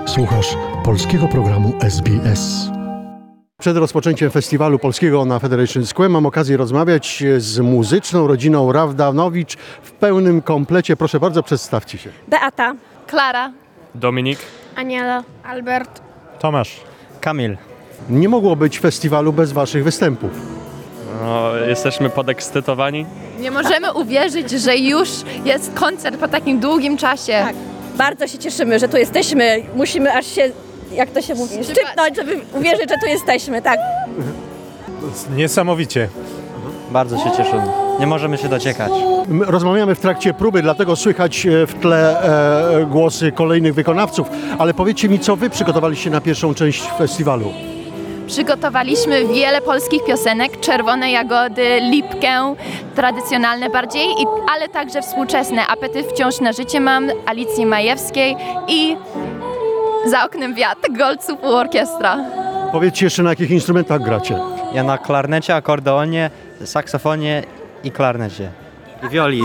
Słuchasz polskiego programu SBS. Przed rozpoczęciem festiwalu polskiego na Federation Square mam okazję rozmawiać z muzyczną rodziną Rawdanowicz w pełnym komplecie. Proszę bardzo, przedstawcie się. Beata, Klara, Dominik, Aniela, Albert. Tomasz, Kamil. Nie mogło być festiwalu bez waszych występów. No, jesteśmy podekscytowani. Nie możemy uwierzyć, że już jest koncert po takim długim czasie. tak. Bardzo się cieszymy, że tu jesteśmy. Musimy aż się, jak to się mówi, szczypnąć, żeby uwierzyć, że tu jesteśmy, tak. niesamowicie. Bardzo się cieszymy. Nie możemy się doczekać. My rozmawiamy w trakcie próby, dlatego słychać w tle głosy kolejnych wykonawców. Ale powiedzcie mi, co wy przygotowaliście na pierwszą część festiwalu? Przygotowaliśmy wiele polskich piosenek, Czerwone jagody, Lipkę, tradycjonalne bardziej, ale także współczesne. Apetyt wciąż na życie mam, Alicji Majewskiej i Za oknem wiatr, Golców u orkiestra. Powiedzcie jeszcze, na jakich instrumentach gracie. Ja na klarnecie, akordeonie, saksofonie i klarnecie. I wioli.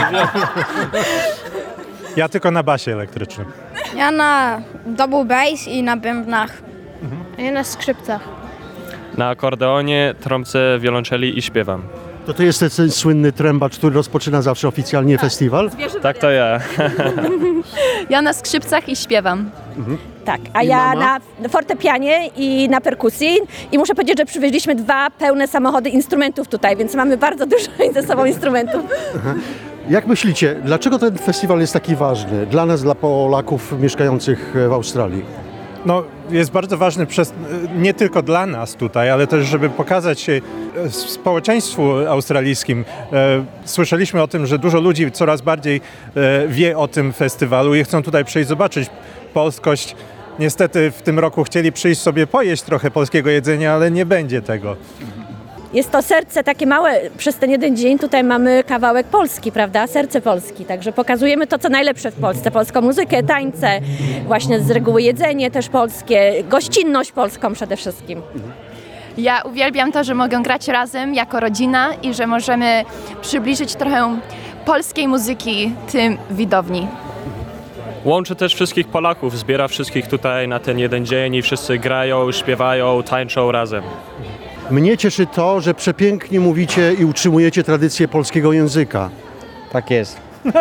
Ja tylko na basie elektrycznym. Ja na double bass i na bębnach. A ja na skrzypcach. Na akordeonie, trąbce, wiolonczeli i śpiewam. To jest ten słynny trębacz, który rozpoczyna zawsze oficjalnie festiwal? Tak to ja. Ja na skrzypcach i śpiewam. Tak, a I ja mama? na fortepianie i na perkusji. I muszę powiedzieć, że przywieźliśmy 2 pełne samochody instrumentów tutaj, więc mamy bardzo dużo ze sobą instrumentów. Jak myślicie, dlaczego ten festiwal jest taki ważny dla nas, dla Polaków mieszkających w Australii? No, jest bardzo ważny nie tylko dla nas tutaj, ale też, żeby pokazać się społeczeństwu australijskim. Słyszeliśmy o tym, że dużo ludzi coraz bardziej wie o tym festiwalu i chcą tutaj przyjść zobaczyć polskość. Niestety w tym roku chcieli przyjść sobie pojeść trochę polskiego jedzenia, ale nie będzie tego. Jest to serce takie małe, przez ten jeden dzień tutaj mamy kawałek Polski, prawda? Serce Polski, także pokazujemy to, co najlepsze w Polsce. Polską muzykę, tańce, właśnie z reguły jedzenie też polskie, gościnność polską przede wszystkim. Ja uwielbiam to, że mogę grać razem jako rodzina i że możemy przybliżyć trochę polskiej muzyki tym widowni. Łączy też wszystkich Polaków, zbiera wszystkich tutaj na ten jeden dzień i wszyscy grają, śpiewają, tańczą razem. Mnie cieszy to, że przepięknie mówicie i utrzymujecie tradycję polskiego języka. Tak jest.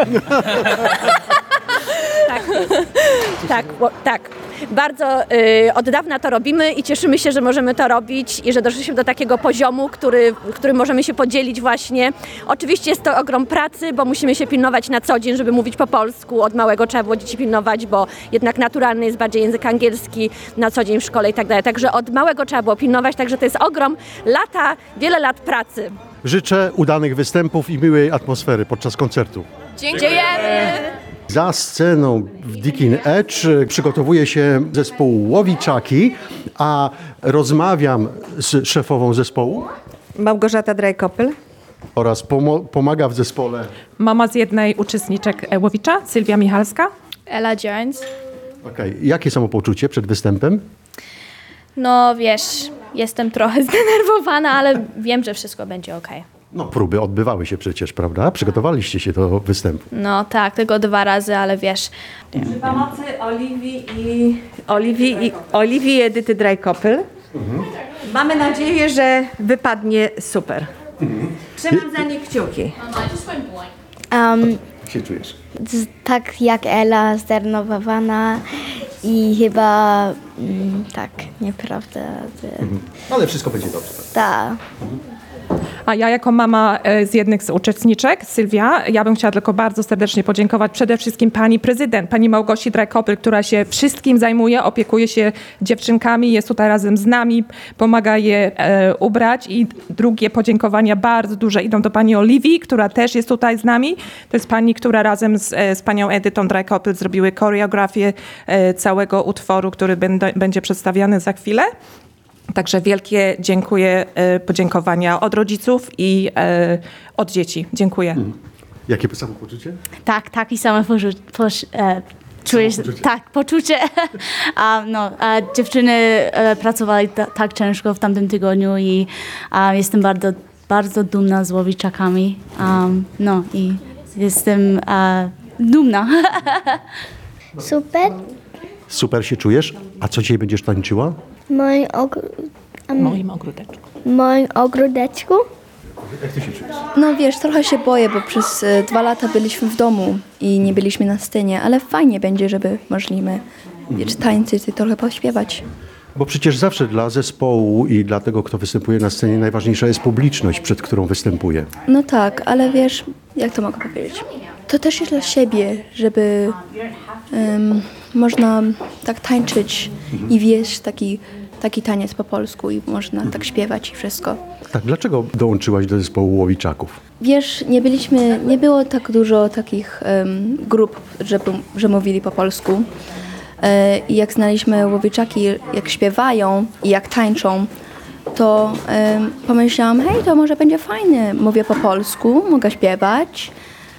Tak. Bardzo od dawna to robimy i cieszymy się, że możemy to robić i że doszliśmy do takiego poziomu, którym możemy się podzielić właśnie. Oczywiście jest to ogrom pracy, bo musimy się pilnować na co dzień, żeby mówić po polsku. Od małego trzeba było dzieci pilnować, bo jednak naturalny jest bardziej język angielski na co dzień w szkole i tak dalej. Także od małego trzeba było pilnować, także to jest ogrom wiele lat pracy. Życzę udanych występów i miłej atmosfery podczas koncertu. Dziękujemy! Za sceną w Diggin Edge przygotowuje się zespół Łowiczaki, a rozmawiam z szefową zespołu Małgorzata Drajkopyl. oraz pomaga w zespole. Mama z jednej uczestniczek Łowicza, Sylwia Michalska. Ella Jones. Okej. Jakie samopoczucie przed występem? No wiesz, jestem trochę zdenerwowana, ale wiem, że wszystko będzie okej. No, próby odbywały się przecież, prawda? Przygotowaliście się do występu. No tak, tylko 2 razy, ale wiesz. Przy pomocy Oliwii i Edyty Drajkopyl. Mamy nadzieję, że wypadnie super. Trzymam za nie kciuki. Jak się czujesz? Tak jak Ela, zdenerwowana i chyba tak, nieprawda. Ale wszystko będzie dobrze. Tak. A ja jako mama z jednych z uczestniczek, Sylwia, ja bym chciała tylko bardzo serdecznie podziękować przede wszystkim pani prezydent, pani Małgosi Drajkopyl, która się wszystkim zajmuje, opiekuje się dziewczynkami, jest tutaj razem z nami, pomaga je ubrać i drugie podziękowania bardzo duże idą do pani Oliwii, która też jest tutaj z nami. To jest pani, która razem z panią Edytą Drajkopyl zrobiły choreografię całego utworu, który będzie przedstawiany za chwilę. Także wielkie podziękowania od rodziców i od dzieci. Dziękuję. Jakie samopoczucie? Tak, takie same czujesz, tak, poczucie. Dziewczyny pracowały tak ciężko w tamtym tygodniu i jestem bardzo, bardzo dumna z Łowiczakami. I jestem dumna. Super. Super się czujesz. A co dzisiaj będziesz tańczyła? Moim ogródeczku. Jak ty się czujesz? No wiesz, trochę się boję, bo przez 2 lata byliśmy w domu i nie byliśmy na scenie, ale fajnie będzie, żeby możliwe tańczyć i trochę pośpiewać. Bo przecież zawsze dla zespołu i dla tego, kto występuje na scenie, najważniejsza jest publiczność, przed którą występuje. No tak, ale wiesz, jak to mogę powiedzieć? To też jest dla siebie, żeby można tak tańczyć i wieść taki taniec po polsku i można tak śpiewać i wszystko. Tak, dlaczego dołączyłaś do zespołu Łowiczaków? Wiesz, nie było tak dużo takich grup, że mówili po polsku. I jak znaliśmy Łowiczaki, jak śpiewają i jak tańczą, to pomyślałam, hej, to może będzie fajne. Mówię po polsku, mogę śpiewać.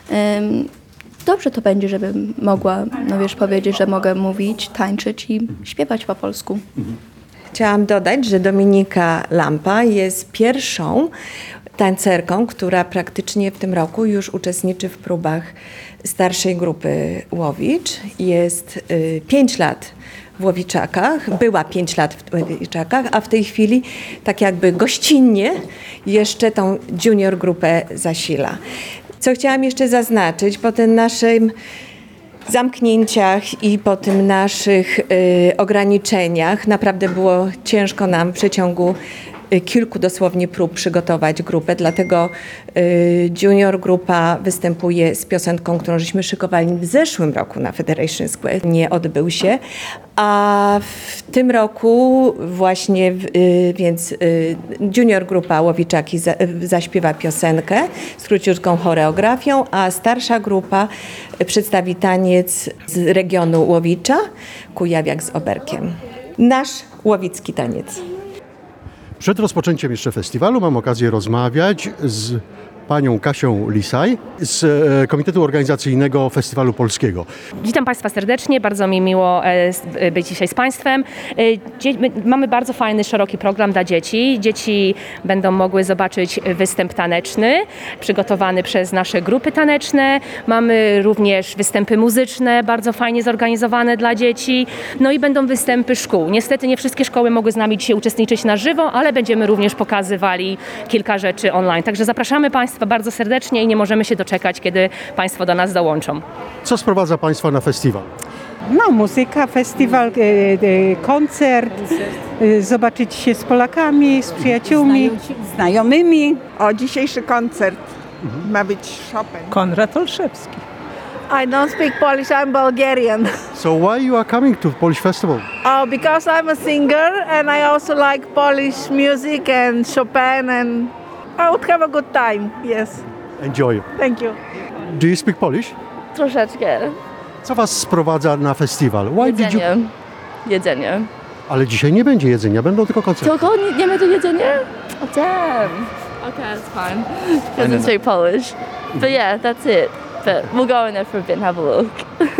Dobrze to będzie, żebym mogła, no wiesz, powiedzieć, że mogę mówić, tańczyć i śpiewać po polsku. Chciałam dodać, że Dominika Lampa jest pierwszą tancerką, która praktycznie w tym roku już uczestniczy w próbach starszej grupy Łowicz. Jest 5 lat w Łowiczakach, była 5 lat w Łowiczakach, a w tej chwili tak jakby gościnnie jeszcze tą junior grupę zasila. Co chciałam jeszcze zaznaczyć, po tym naszym zamknięciach i po tym naszych ograniczeniach naprawdę było ciężko nam w przeciągu kilku dosłownie prób przygotować grupę, dlatego junior grupa występuje z piosenką, którą żeśmy szykowali w zeszłym roku na Federation Square. Nie odbył się, a w tym roku właśnie więc junior grupa Łowiczaki zaśpiewa piosenkę z króciutką choreografią, a starsza grupa przedstawi taniec z regionu Łowicza, Kujawiak z Oberkiem. Nasz łowicki taniec. Przed rozpoczęciem jeszcze festiwalu mam okazję rozmawiać z panią Kasią Lisaj z Komitetu Organizacyjnego Festiwalu Polskiego. Witam Państwa serdecznie, bardzo mi miło być dzisiaj z Państwem. Mamy bardzo fajny, szeroki program dla dzieci. Dzieci będą mogły zobaczyć występ taneczny, przygotowany przez nasze grupy taneczne. Mamy również występy muzyczne, bardzo fajnie zorganizowane dla dzieci. No i będą występy szkół. Niestety nie wszystkie szkoły mogły z nami dzisiaj uczestniczyć na żywo, ale będziemy również pokazywali kilka rzeczy online. Także zapraszamy Państwa bardzo serdecznie i nie możemy się doczekać, kiedy Państwo do nas dołączą. Co sprowadza Państwa na festiwal? No, muzyka, festiwal, koncert, zobaczyć się z Polakami, z przyjaciółmi, znajomymi. O, dzisiejszy koncert ma być Chopin. Konrad Olszewski. I don't speak Polish, I'm Bulgarian. So why you are coming to Polish Festival? Oh, because I'm a singer and I also like Polish music and Chopin and I would have a good time, yes. Enjoy. Thank you. Do you speak Polish? Troszeczkę. Co Was sprowadza na festiwal? Why did you... Jedzenie. Ale dzisiaj nie będzie jedzenia, będą tylko koncerty. Tylko nie ma tu jedzenia? Oh damn. Okay, that's fine. Doesn't speak Polish. But yeah, that's it. But we'll go in there for a bit and have a look.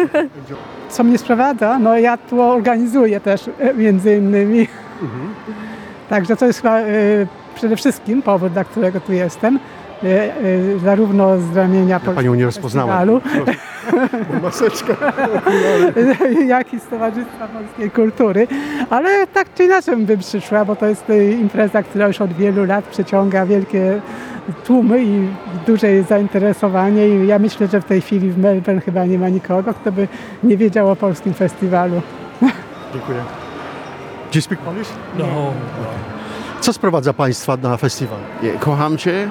Co mnie sprowadza? No ja tu organizuję też między innymi. Także to jest chyba przede wszystkim powód, dla którego tu jestem. Zarówno z ramienia Panią nie rozpoznałem. Maseczka. jak i z Towarzystwa Polskiej Kultury. Ale tak czy inaczej bym przyszła, bo to jest impreza, która już od wielu lat przyciąga wielkie tłumy i duże jest zainteresowanie i ja myślę, że w tej chwili w Melbourne chyba nie ma nikogo, kto by nie wiedział o polskim festiwalu. Dziękuję. Do you speak Polish? No. Co sprowadza Państwa na festiwal? Kocham Cię.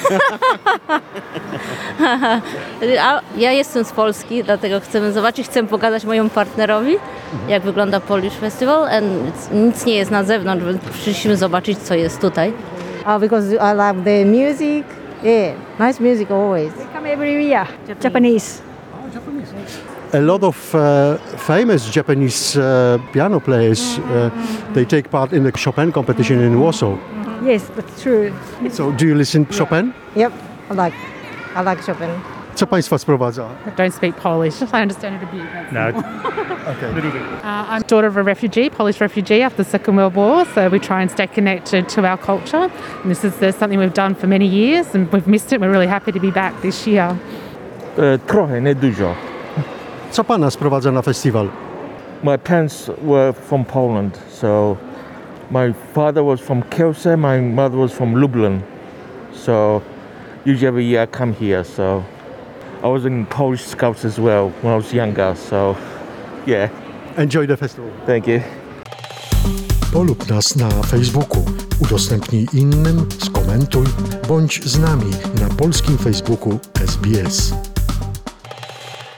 Ja jestem z Polski, dlatego chcemy zobaczyć, chcę pokazać mojemu partnerowi, jak wygląda Polish Festival. Nic nie jest na zewnątrz, więc przyszliśmy zobaczyć, co jest tutaj. Because I love the music. Yeah, nice music always. We come every year. Japanese. A lot of famous Japanese piano players, they take part in the Chopin competition in Warsaw. Yes, that's true. So do you listen to Chopin? Yep, I like Chopin. Co Państwa sprowadza? I don't speak Polish. I understand it a bit. No. Okay. Little bit. I'm daughter of a refugee, Polish refugee after the Second World War, so we try and stay connected to our culture. And this is something we've done for many years and we've missed it. We're really happy to be back this year. Trochę, nie dużo. Co Pana sprowadza na festiwal? My parents were from Poland, so my father was from Kielce, my mother was from Lublin. So usually every year I come here. So I was in Polish Scouts as well when I was younger. So yeah. Enjoy the festival. Thank you. Polub nas na Facebooku, udostępnij innym, skomentuj, bądź z nami na polskim Facebooku SBS.